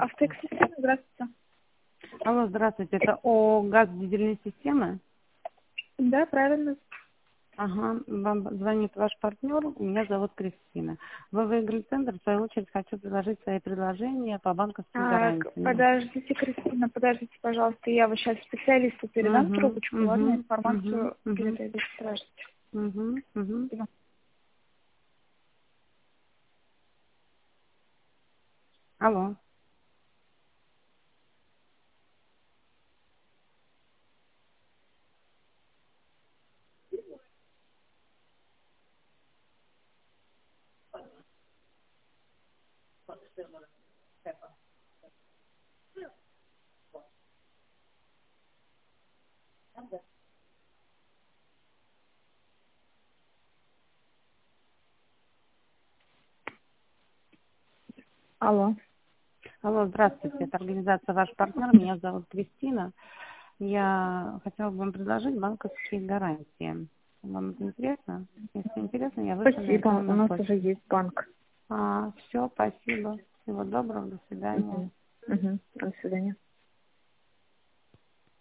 Автоэксистема, здравствуйте. Алло, здравствуйте. Это ООО «Газ-дизельные системы»? Да, правильно. Ага, вам звонит ваш партнер, меня зовут Кристина. Вы выиграли тендер, в свою очередь хочу предложить свои предложения по банковским гарантиям. Подождите, Кристина, подождите, пожалуйста. Я вот сейчас специалисту передам трубочку, ладно, информацию передаю. Подождите. Спасибо. Алло. Алло. Алло, здравствуйте. Это организация «Ваш партнер», меня зовут Кристина. Я хотела бы вам предложить банковские гарантии. Вам это интересно? Если интересно, я выставлю Спасибо, это у на нас почту. уже есть банк. Все, спасибо. Всего доброго, до свидания. До свидания.